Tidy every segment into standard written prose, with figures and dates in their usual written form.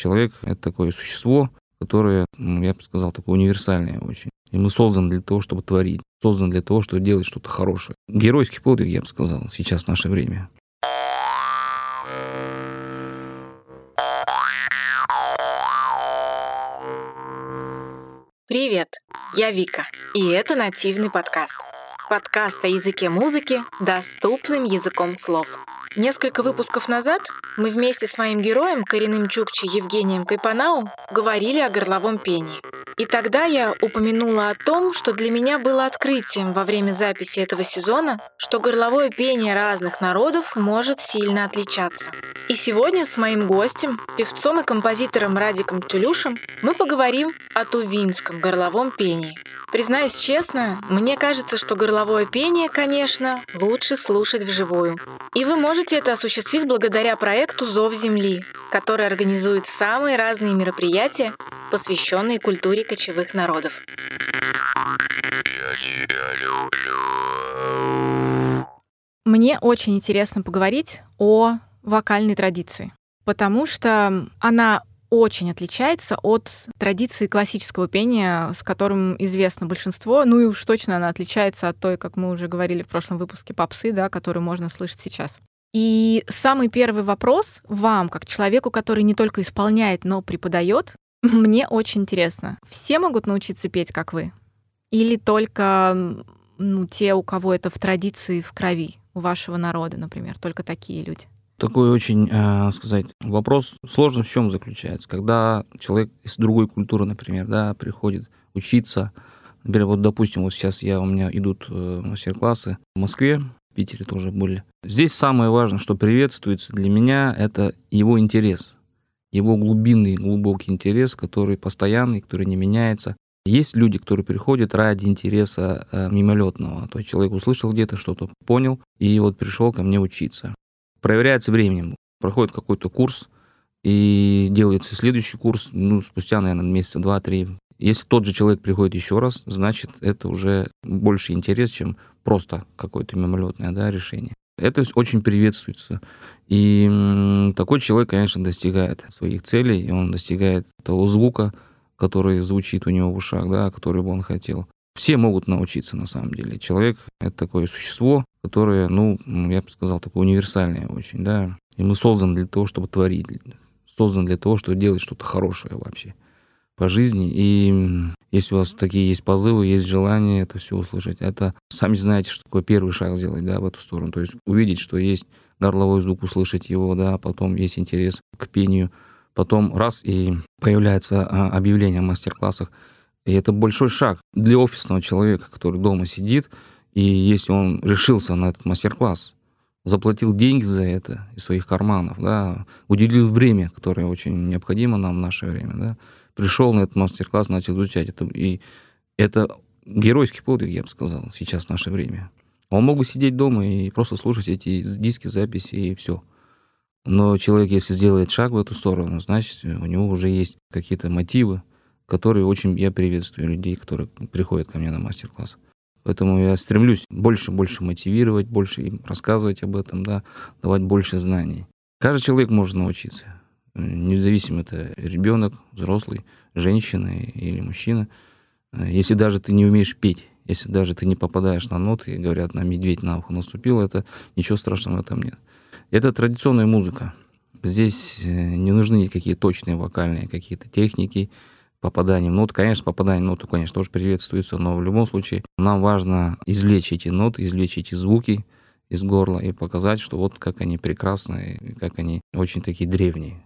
Человек — это такое существо, которое, я бы сказал, такое универсальное очень. И мы созданы для того, чтобы творить, созданы для того, чтобы делать что-то хорошее. Геройский подвиг, я бы сказал, сейчас в наше время. Привет, я Вика, и это нативный подкаст. Подкаст о языке музыки доступным языком слов. Несколько выпусков назад мы вместе с моим героем, коренным чукчей Евгением Кайпанау, говорили о горловом пении. И тогда я упомянула о том, что для меня было открытием во время записи этого сезона, что горловое пение разных народов может сильно отличаться. И сегодня с моим гостем, певцом и композитором Радиком Тюлюшем, мы поговорим о тувинском горловом пении. Признаюсь честно, мне кажется, что горловое пение, конечно, лучше слушать вживую. И вы можете это осуществить благодаря проекту «Зов Земли», который организует самые разные мероприятия, посвященные культуре кочевых народов. Мне очень интересно поговорить о вокальной традиции, потому что она очень отличается от традиции классического пения, с которым известно большинство. Ну и уж точно она отличается от той, как мы уже говорили в прошлом выпуске, попсы, да, которую можно слышать сейчас. И самый первый вопрос вам, как человеку, который не только исполняет, но преподает, мне очень интересно. Все могут научиться петь, как вы? Или только те, у кого это в традиции, в крови, у вашего народа, например, только такие люди? Такой очень, сказать, вопрос сложный в чем заключается. Когда человек из другой культуры, например, да, приходит учиться, например, вот, допустим, вот сейчас у меня идут мастер-классы в Москве, в Питере тоже были. Здесь самое важное, что приветствуется для меня, это его интерес, его глубинный, глубокий интерес, который постоянный, который не меняется. Есть люди, которые приходят ради интереса мимолетного. То есть человек услышал где-то что-то, понял, и вот пришел ко мне учиться. Проверяется временем. Проходит какой-то курс, и делается следующий курс, спустя, наверное, месяца 2-3. Если тот же человек приходит еще раз, значит, это уже больше интерес, чем просто какое-то мимолетное, да, решение. Это очень приветствуется. И такой человек, конечно, достигает своих целей, и он достигает того звука, который звучит у него в ушах, да, который бы он хотел. Все могут научиться, на самом деле. Человек — это такое существо, которое, я бы сказал, такое универсальное очень, да. И мы созданы для того, чтобы творить, созданы для того, чтобы делать что-то хорошее вообще по жизни. И если у вас такие есть позывы, есть желание это все услышать, это сами знаете, что такое первый шаг сделать, да, в эту сторону. То есть увидеть, что есть горловой звук, услышать его, да, потом есть интерес к пению, потом раз, и появляется объявление о мастер-классах. И это большой шаг для офисного человека, который дома сидит, и если он решился на этот мастер-класс, заплатил деньги за это из своих карманов, да, уделил время, которое очень необходимо нам в наше время, да, пришел на этот мастер-класс, начал изучать это. И это геройский подвиг, я бы сказал, сейчас в наше время. Он мог бы сидеть дома и просто слушать эти диски, записи, и все. Но человек, если сделает шаг в эту сторону, значит, у него уже есть какие-то мотивы, которые очень я приветствую людей, которые приходят ко мне на мастер-класс. Поэтому я стремлюсь больше мотивировать, больше им рассказывать об этом, да, давать больше знаний. Каждый человек может научиться, независимо, это ребенок, взрослый, женщина или мужчина. Если даже ты не умеешь петь, если даже ты не попадаешь на ноты, и говорят, на медведь на ухо наступил, это ничего страшного в этом нет. Это традиционная музыка. Здесь не нужны никакие точные вокальные какие-то техники, попадание в ноту. Конечно, попадание в ноту, конечно, тоже приветствуется, но в любом случае нам важно извлечь эти ноты, извлечь эти звуки из горла и показать, что вот как они прекрасные, как они очень такие древние.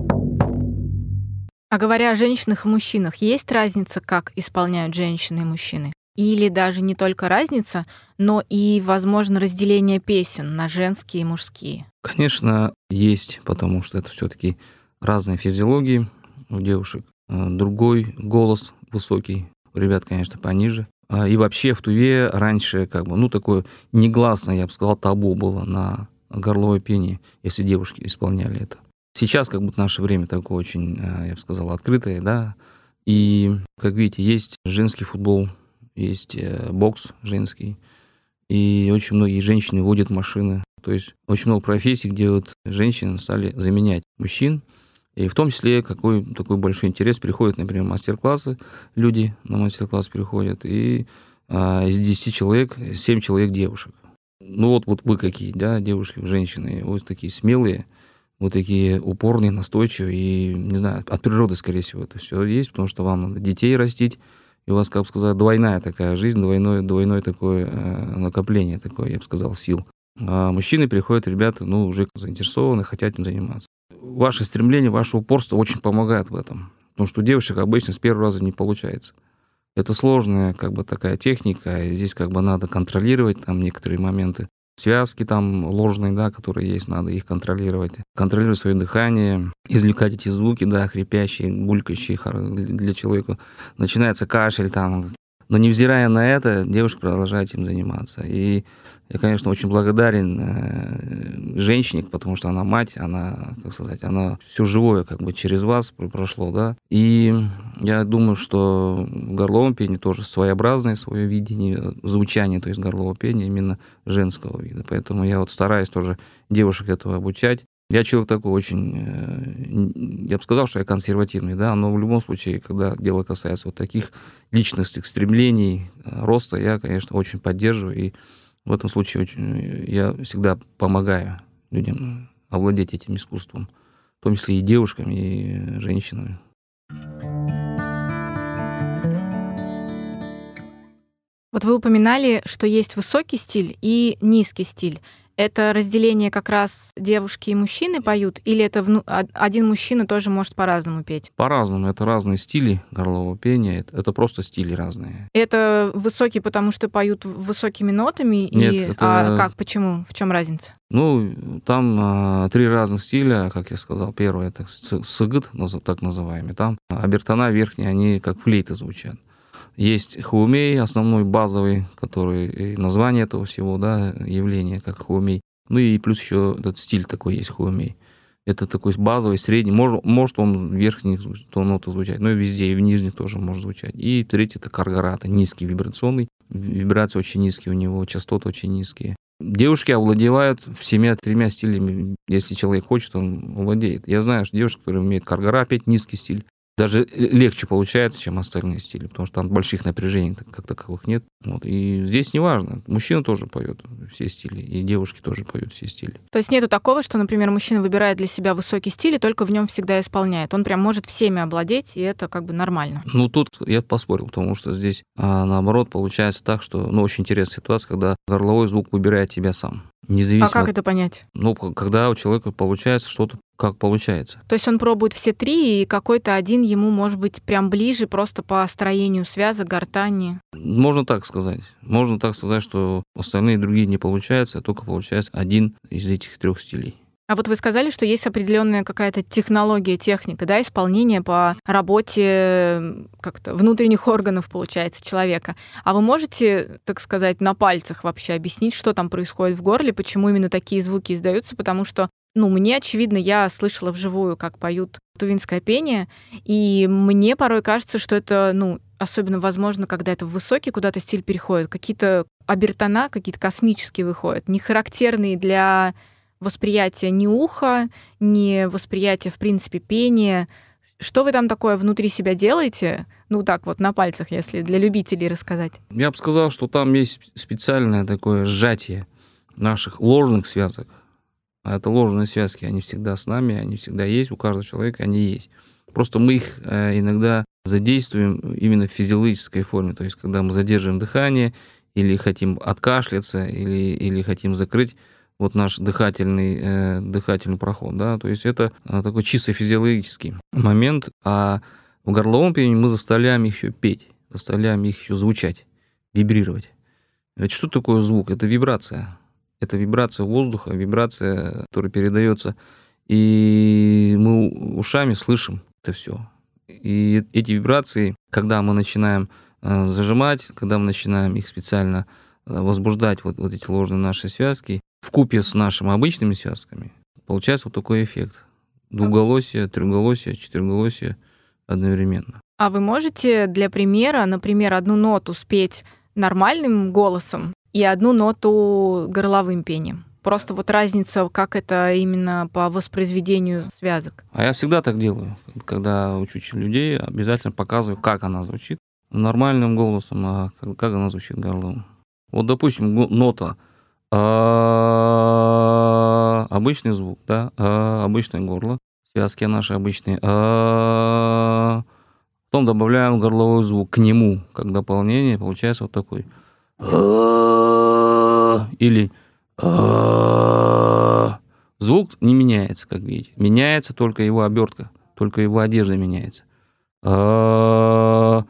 А говоря о женщинах и мужчинах, есть разница, как исполняют женщины и мужчины? Или даже не только разница, но и, возможно, разделение песен на женские и мужские? Конечно, есть, потому что это все-таки разные физиологии у девушек. Другой голос высокий, у ребят, конечно, пониже. И вообще в Туве раньше такое негласное, я бы сказал, табу было на горловое пение, если девушки исполняли это. Сейчас наше время такое очень, я бы сказал, открытое, да. И, как видите, есть женский футбол, есть бокс женский, и очень многие женщины водят машины. То есть очень много профессий, где женщины стали заменять мужчин. И в том числе какой такой большой интерес, приходят, например, мастер-классы, люди на мастер-класс приходят, и из 10 человек 7 человек девушек. Ну вот вы какие, да, девушки, женщины, вот такие смелые, вот такие упорные, настойчивые, и, не знаю, от природы, скорее всего, это все есть, потому что вам надо детей растить, и у вас, как бы сказать, двойная такая жизнь, двойное такое накопление, такое, я бы сказал, сил. А мужчины приходят, ребята, уже заинтересованы, хотят этим заниматься. Ваше стремление, ваше упорство очень помогает в этом, потому что у девушек обычно с первого раза не получается. Это сложная, как бы, такая техника, и здесь, как бы, надо контролировать там некоторые моменты. Связки там ложные, да, которые есть, надо их контролировать. Контролировать свое дыхание, извлекать эти звуки, да, хрипящие, булькающие для человека. Начинается кашель там. Но невзирая на это, девушка продолжает этим заниматься. И я, конечно, очень благодарен женщине, потому что она мать, она, как сказать, она все живое как бы через вас прошло, да. И я думаю, что в горловом пении тоже своеобразное свое видение звучания, то есть горлового пения именно женского вида. Поэтому я вот стараюсь тоже девушек этого обучать. Я человек такой очень, я бы сказал, что я консервативный, да, но в любом случае, когда дело касается вот таких личностных стремлений, роста, я, конечно, очень поддерживаю, и в этом случае я всегда помогаю людям овладеть этим искусством, в том числе и девушкам, и женщинам. Вот вы упоминали, что есть высокий стиль и низкий стиль. Это разделение как раз девушки и мужчины поют, или это один мужчина тоже может по-разному петь? По-разному. Это разные стили горлового пения. Это просто стили разные. Это высокий, потому что поют высокими нотами? Нет, А как, почему? В чем разница? Там 3 разных стиля, как я сказал. Первый — это сыгыт, так называемый. Там обертона верхние, они как флейты звучат. Есть хуумей, основной, базовый, который и название этого всего, да, явление, как хуумей. И плюс еще этот стиль такой есть, хуумей. Это такой базовый, средний. Может он в верхних нотах звучать, но и везде, и в нижних тоже может звучать. И третий — это каргарата, низкий вибрационный. Вибрации очень низкие у него, частоты очень низкие. Девушки овладевают всеми 3 стилями. Если человек хочет, он владеет. Я знаю, что девушки, которые умеют каргара петь, низкий стиль, даже легче получается, чем остальные стили, потому что там больших напряжений как таковых нет. И здесь не важно. Мужчина тоже поет все стили, и девушки тоже поют все стили. То есть нету такого, что, например, мужчина выбирает для себя высокий стиль и только в нем всегда исполняет. Он прям может всеми овладеть, и это как бы нормально. Тут я поспорил, потому что здесь, наоборот, получается так, что, очень интересная ситуация, когда горловой звук выбирает тебя сам. Независимо. А как это понять? Когда у человека получается что-то, как получается. То есть он пробует все 3, и какой-то один ему может быть прям ближе просто по строению связок, гортани? Можно так сказать. Можно так сказать, что остальные другие не получаются, а только получается один из этих 3 стилей. А вот вы сказали, что есть определенная какая-то технология, техника, да, исполнения по работе как-то внутренних органов, получается, человека. А вы можете, так сказать, на пальцах вообще объяснить, что там происходит в горле, почему именно такие звуки издаются? Потому что, мне, очевидно, я слышала вживую, как поют тувинское пение, и мне порой кажется, что это, особенно возможно, когда это в высокий куда-то стиль переходит, какие-то обертона, какие-то космические выходят, не характерные для восприятия ни уха, ни восприятия, в принципе, пения. Что вы там такое внутри себя делаете? Так вот, на пальцах, если для любителей рассказать. Я бы сказал, что там есть специальное такое сжатие наших ложных связок. А это ложные связки, они всегда с нами, они всегда есть, у каждого человека они есть. Просто мы их иногда задействуем именно в физиологической форме. То есть, когда мы задерживаем дыхание, или хотим откашляться, или хотим закрыть наш дыхательный проход, да, то есть это такой чисто физиологический момент, а в горловом пении мы заставляем их еще петь, заставляем их еще звучать, вибрировать. Ведь что такое звук? Это вибрация. Это вибрация воздуха, вибрация, которая передается, и мы ушами слышим это все. И эти вибрации, когда мы начинаем зажимать, когда мы начинаем их специально возбуждать, вот эти ложные наши связки, вкупе с нашими обычными связками, получается такой эффект. Двуголосие, трехголосие, четырехголосие одновременно. А вы можете для примера, например, одну ноту спеть нормальным голосом и одну ноту горловым пением? Просто вот разница, как это именно по воспроизведению связок. А я всегда так делаю. Когда учу людей, обязательно показываю, как она звучит. Нормальным голосом, а как она звучит горлом. Вот, допустим, нота обычный звук, да, обычное горло, связки наши обычные. Потом добавляем горловой звук к нему, как дополнение, получается вот такой. Или звук не меняется, как видите. Меняется только его обертка, только его одежда меняется. То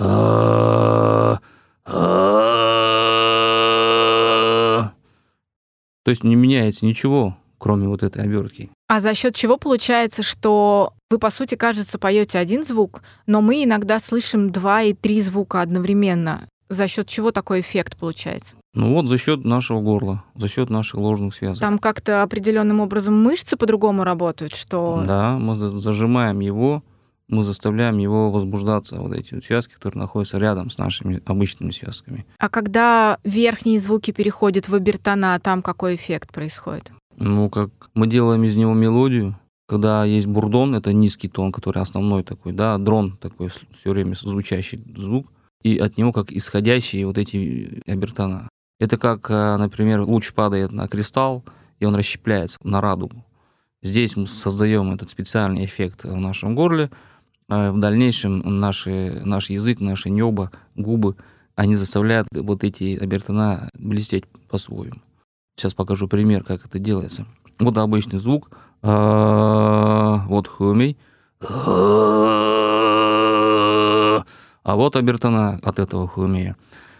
есть не меняется ничего, кроме вот этой обертки. А за счет чего получается, что вы, по сути, кажется, поете один звук, но мы иногда слышим 2 и 3 звука одновременно? За счет чего такой эффект получается? Ну вот за счет нашего горла, за счет наших ложных связок. Там как-то определенным образом мышцы по-другому работают, что... Да, мы зажимаем его, мы заставляем его возбуждаться, вот эти вот связки, которые находятся рядом с нашими обычными связками. А когда верхние звуки переходят в обертона, там какой эффект происходит? Ну, как мы делаем из него мелодию, когда есть бурдон, это низкий тон, который основной такой, да, дрон такой все время звучащий звук, и от него как исходящие вот эти обертона. Это как, например, луч падает на кристалл, и он расщепляется на радугу. Здесь мы создаем этот специальный эффект в нашем горле. В дальнейшем наш язык, наше небо, губы, они заставляют вот эти обертона блестеть по-своему. Сейчас покажу пример, как это делается. Вот обычный звук. Вот хуэмей. А вот обертона от этого хуэмея.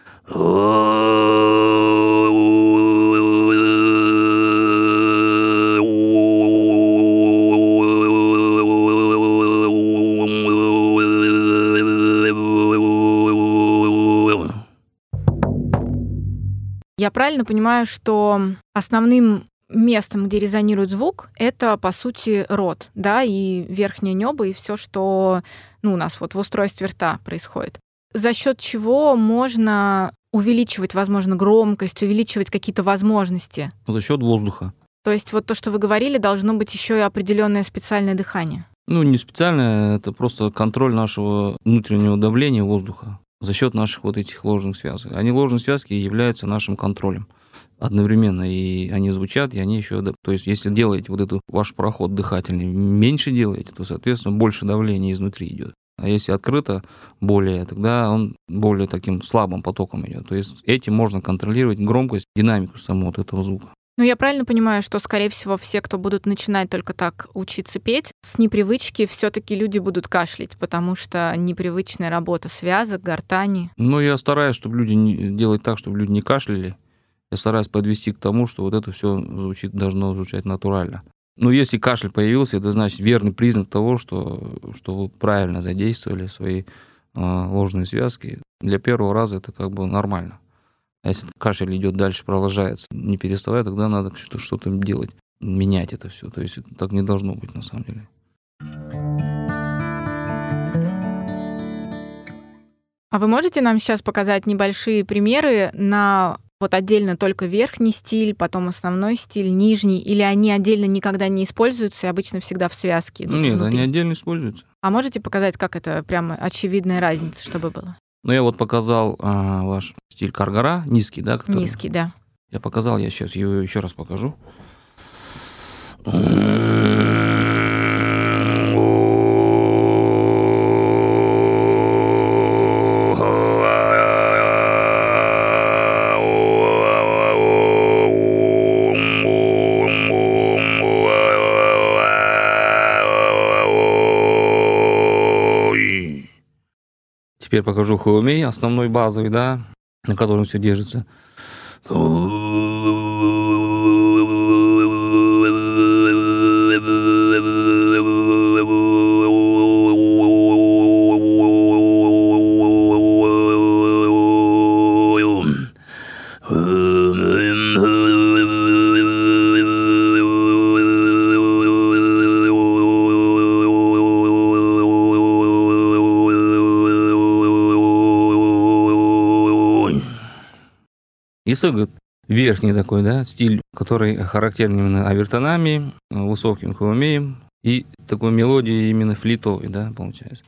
Я правильно понимаю, что основным местом, где резонирует звук, это, по сути, рот, да, и верхнее небо, и все, что у нас вот в устройстве рта происходит. За счет чего можно увеличивать, возможно, громкость, увеличивать какие-то возможности? За счет воздуха. То есть вот то, что вы говорили, должно быть еще и определенное специальное дыхание. Ну, не специальное, это просто контроль нашего внутреннего давления воздуха за счет наших вот этих ложных связок. Ложные связки являются нашим контролем одновременно, и они звучат, и они еще... То есть, если делаете вот этот ваш проход дыхательный, меньше делаете, то, соответственно, больше давления изнутри идет. А если открыто более, тогда он более таким слабым потоком идет. То есть, этим можно контролировать громкость, динамику самого вот этого звука. Ну, я правильно понимаю, что, скорее всего, все, кто будут начинать только так учиться петь, с непривычки все-таки люди будут кашлять, потому что непривычная работа связок, гортани. Ну, я стараюсь, чтобы люди делать так, чтобы люди не кашляли. Я стараюсь подвести к тому, что вот это все должно звучать натурально. Но если кашель появился, это значит верный признак того, что вы правильно задействовали свои ложные связки. Для первого раза это как бы нормально. А если кашель идет дальше, продолжается, не переставая, тогда надо что-то делать, менять это все. То есть так не должно быть на самом деле. А вы можете нам сейчас показать небольшие примеры на вот отдельно только верхний стиль, потом основной стиль, нижний, или они отдельно никогда не используются и обычно всегда в связке идут Нет, внутри? они отдельно используются. А можете показать, как это прямо очевидная разница, чтобы было? Ну, я вот показал ваш стиль каргара, низкий, да? Который... Низкий, да. Я показал, я сейчас его еще раз покажу. Теперь покажу хуэмей, основной базовый, да, на котором все держится. И сагыт. верхний такой, да, стиль, который характерен именно овертонами, высоким хромеем и такой мелодией именно флитовой, да, получается.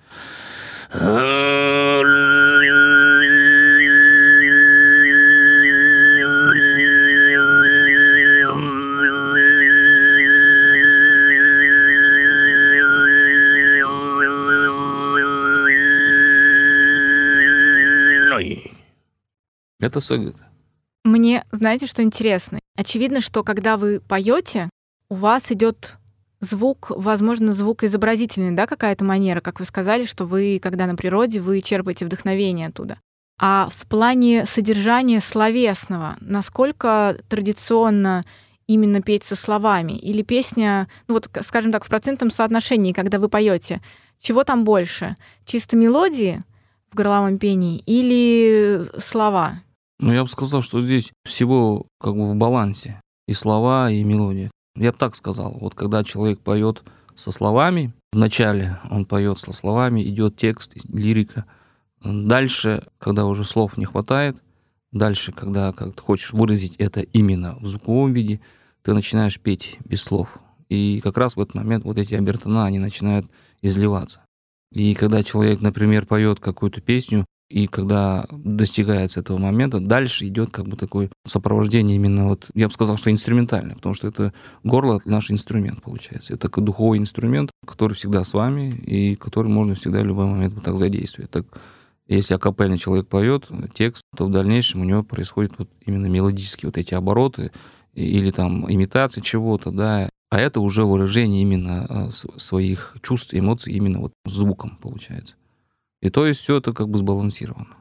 Это сагат. Мне, знаете, что интересно? Очевидно, что когда вы поете, у вас идет звук, возможно, звукоизобразительный, да, какая-то манера, как вы сказали, что вы, когда на природе, вы черпаете вдохновение оттуда. А в плане содержания словесного, насколько традиционно именно петь со словами? Или песня, ну вот, скажем так, в процентном соотношении, когда вы поете, чего там больше? Чисто мелодии в горловом пении или слова? Ну, я бы сказал, что здесь всего как бы в балансе. И слова, и мелодия. Я бы так сказал. Вот когда человек поет со словами, вначале он поет со словами, идет текст, лирика. Дальше, когда уже слов не хватает, дальше, когда как ты хочешь выразить это именно в звуковом виде, ты начинаешь петь без слов. И как раз в этот момент вот эти обертона, они начинают изливаться. И когда человек, например, поет какую-то песню, и когда достигается этого момента, дальше идет как бы такое сопровождение именно вот, я бы сказал, что инструментальное, потому что это горло — это наш инструмент, получается. Это такой духовой инструмент, который всегда с вами, и который можно всегда в любой момент вот так задействовать. Так, если акапельный человек поет текст, то в дальнейшем у него происходят вот именно мелодические вот эти обороты или там имитация чего-то, да. А это уже выражение именно своих чувств, эмоций именно вот звуком, получается. И то есть все это как бы сбалансировано.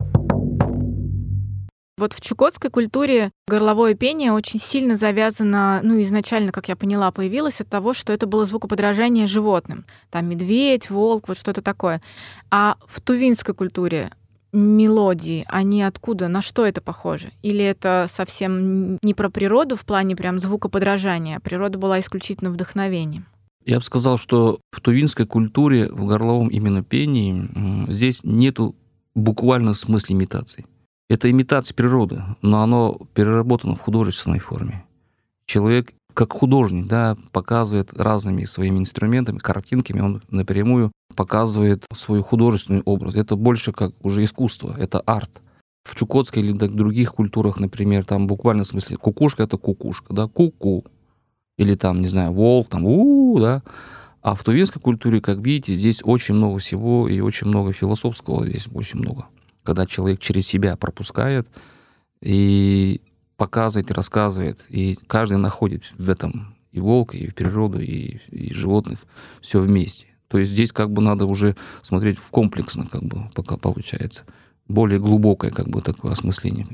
Вот в чукотской культуре горловое пение очень сильно завязано, ну, изначально, как я поняла, появилось от того, что это было звукоподражание животным. Там медведь, волк, вот что-то такое. А в тувинской культуре мелодии, они откуда, на что это похоже? Или это совсем не про природу в плане прям звукоподражания, а природа была исключительно вдохновением? Я бы сказал, что в тувинской культуре, в горловом именно пении, здесь нету буквально в смысле имитации. Это имитация природы, но оно переработано в художественной форме. Человек, как художник, да, показывает разными своими инструментами, картинками, он напрямую показывает свой художественный образ. Это больше как уже искусство, это арт. В чукотской или в других культурах, например, там буквально в смысле кукушка — это кукушка, да, ку-ку. Или там, не знаю, волк, там, да. А в тувинской культуре, как видите, здесь очень много всего и очень много философского, здесь очень много. Когда человек через себя пропускает и показывает, и рассказывает, и каждый находит в этом и волка, и природу, и животных, все вместе. То есть здесь как бы надо уже смотреть в комплексно, как бы, пока получается. Более глубокое, как бы, такое осмысление.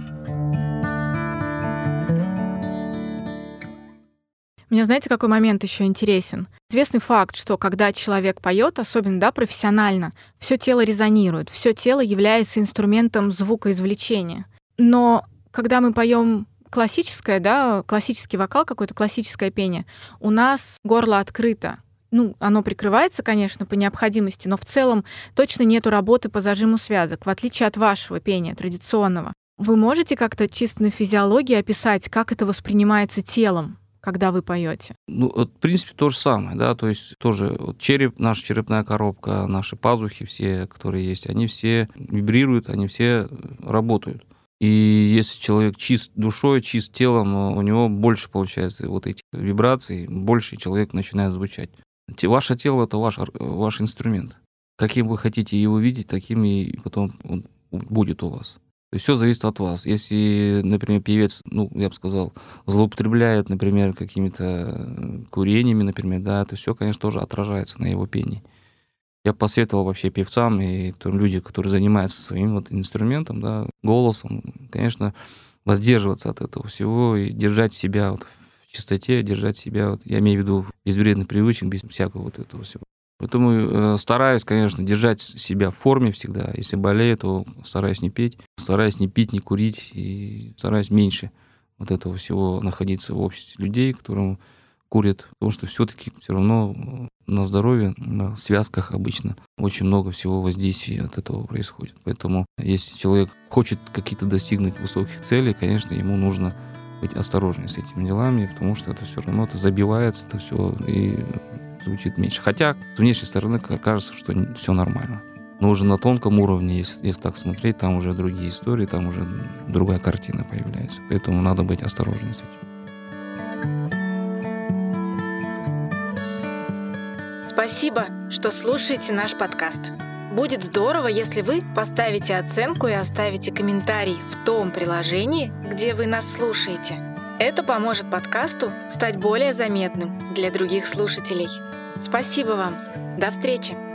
Мне, знаете, какой момент еще интересен? Известный факт, что когда человек поет, особенно, да, профессионально, все тело резонирует, все тело является инструментом звукоизвлечения. Но когда мы поем классическое, да, классический вокал, какое-то классическое пение, у нас горло открыто. Ну, оно прикрывается, конечно, по необходимости, но в целом точно нету работы по зажиму связок, в отличие от вашего пения традиционного. Вы можете как-то чисто на физиологии описать, как это воспринимается телом, когда вы поете? Ну, в принципе, то же самое, да, то есть тоже вот череп, наша черепная коробка, наши пазухи все, которые есть, они все вибрируют, они все работают. И если человек чист душой, чист телом, у него больше получается вот этих вибраций, больше человек начинает звучать. Ваше тело — это ваш инструмент. Каким вы хотите его видеть, таким и потом он будет у вас. То есть все зависит от вас. Если, например, певец, ну, я бы сказал, злоупотребляет, например, какими-то курениями, например, да, это все, конечно, тоже отражается на его пении. Я посоветовал вообще певцам и люди, которые занимаются своим вот инструментом, да, голосом, конечно, воздерживаться от этого всего и держать себя вот в чистоте, держать себя, вот, я имею в виду, без вредных привычек, без всякого вот этого всего. Поэтому стараюсь, конечно, держать себя в форме всегда. Если болею, то стараюсь не петь, стараюсь не пить, не курить, и стараюсь меньше вот этого всего находиться в обществе людей, которым курят, потому что все-таки все равно на здоровье, на связках обычно очень много всего воздействия от этого происходит. Поэтому если человек хочет какие-то достигнуть высоких целей, конечно, ему нужно быть осторожнее с этими делами, потому что это все равно забивается, это все и звучит меньше. Хотя с внешней стороны кажется, что все нормально. Но уже на тонком уровне, если так смотреть, там уже другие истории, там уже другая картина появляется. Поэтому надо быть осторожнее с этим. Спасибо, что слушаете наш подкаст. Будет здорово, если вы поставите оценку и оставите комментарий в том приложении, где вы нас слушаете. Это поможет подкасту стать более заметным для других слушателей. Спасибо вам. До встречи!